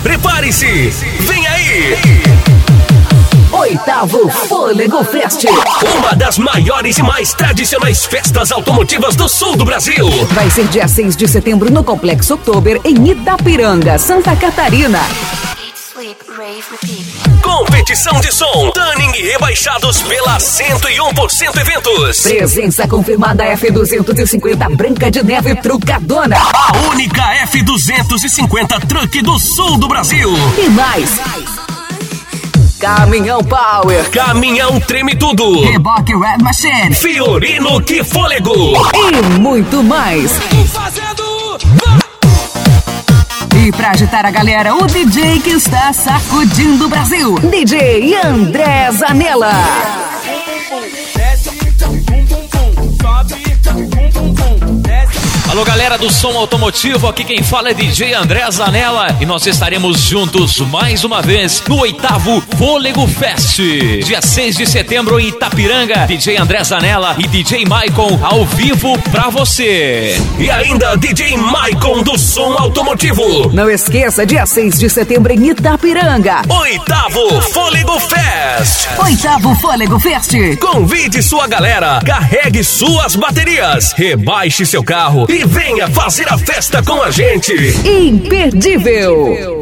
Prepare-se, vem aí! Oitavo Fôlego Fest. Uma das maiores e mais tradicionais festas automotivas do sul do Brasil. Vai ser dia 6 de setembro no Complexo Oktober, em Itapiranga, Santa Catarina. Competição de som, tuning e rebaixados pela 101% Eventos. Presença confirmada F250 Branca de Neve Trucadona. A única F250 Truck do sul do Brasil. E mais. Caminhão Power. Caminhão Treme Tudo. Reboque Red Machine. Fiorino Que Fôlego. E muito mais. E pra agitar a galera, o DJ que está sacudindo o Brasil. DJ André Zanella. Alô, galera do som automotivo, aqui quem fala é DJ André Zanella e nós estaremos juntos mais uma vez no oitavo Fôlego Fest. Dia 6 de setembro em Itapiranga, DJ André Zanella e DJ Maicon ao vivo pra você. E ainda DJ Maicon do som automotivo. Não esqueça, dia 6 de setembro em Itapiranga. Oitavo Fôlego Fest. Oitavo Fôlego Fest. Convide sua galera, carregue suas baterias, rebaixe seu carro e venha fazer a festa com a gente. Imperdível.